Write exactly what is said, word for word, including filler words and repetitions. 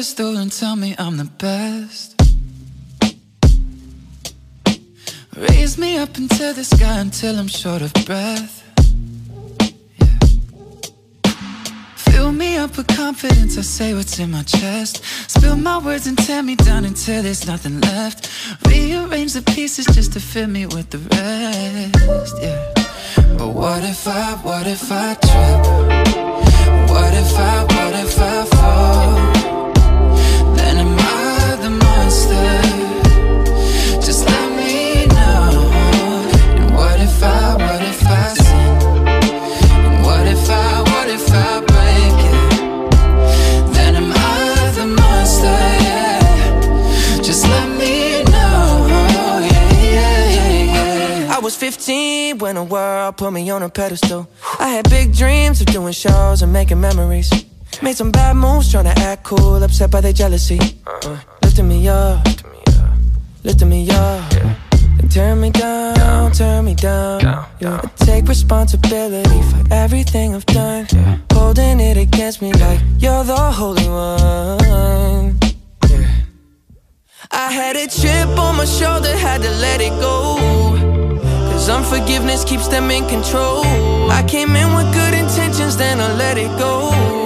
pedestal and tell me I'm the best. Raise me up into the sky until I'm short of breath. Fill me up with confidence, I say what's in my chest. Spill my words and tear me down until there's nothing left. Rearrange the pieces just to fill me with the rest, yeah. But what if I, what if I trip? What if I, what if I fall? Then am I the monster? Just let me know. And what if I, what if I sin? And what if I, what if I break it? Then am I the monster, yeah. Just let me know, yeah, yeah, yeah, yeah. I was fifteen when the world put me on a pedestal. I had big dreams of doing shows and making memories. Made some bad moves trying to act cool, upset by their jealousy. uh, Lifting me up, lifting me up, yeah. And turn me down, down, turn me down, down, yeah. I take responsibility for everything I've done, yeah. Holding it against me like you're the holy one, yeah. I had a chip on my shoulder, had to let it go, cause unforgiveness keeps them in control. I came in with good intentions, then I let it go.